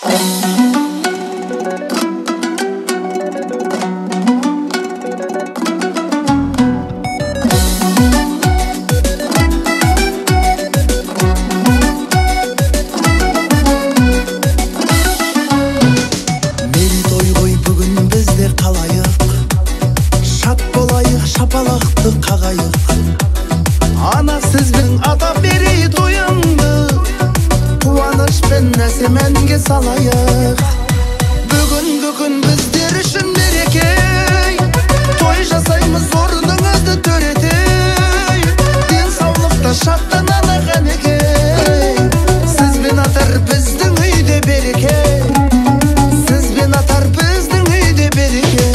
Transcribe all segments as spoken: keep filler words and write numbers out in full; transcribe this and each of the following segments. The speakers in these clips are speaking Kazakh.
Шапалақты қағайық, ана сізбен атап берей тойыңды, қуанышпен әсемәнге салайық. Бүгінгі күн біздер үшін мереке, той жасаймыз орныңызды төретей, денсаулықта шаттананы ғанеке, сізбен атар біздің үйде береке, сізбен атар біздің үйде береке.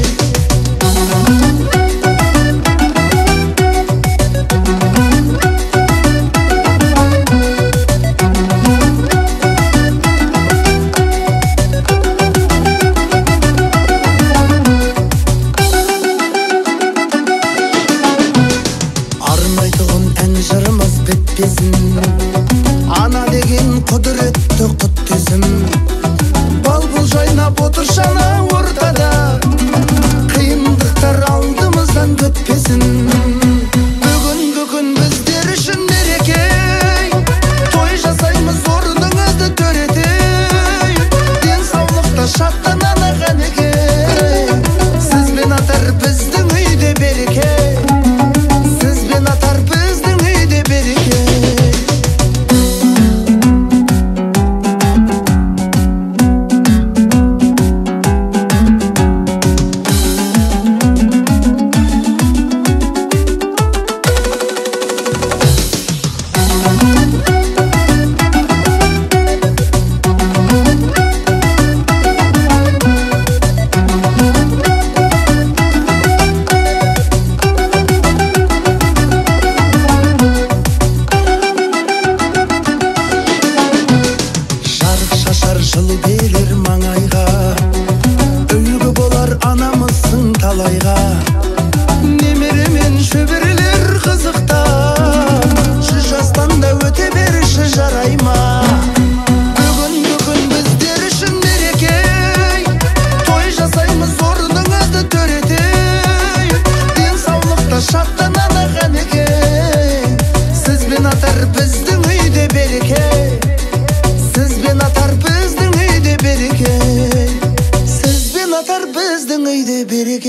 Жырымыз бітпесін, ана деген құдіретті құттесін. Балбұл жайнап отыр шана ортада, қиындықтар алдымыздан өтпесін. Бүгінгі күн біздер үшін мереке, той жасаймыз орныңызды төретей, денсаулықта шаттананы ғанеке, сізбен атар біздің үйде береке, сізбен атар біздің үйде береке. Жылу берер маңайға, үлгі болар анамыздың талайға. Немере мен шөберелер қызықта, жүз жастан да өте беріші жарай ма? Бүгінгі күн біздер үшін мереке, той жасаймыз орныңызды төретей, денсаулықта шаттананы ғанеке, сізбен атар біздің үйде береке, сізбен атар біздің үйде береке, сізбен атар біздің үйде береке.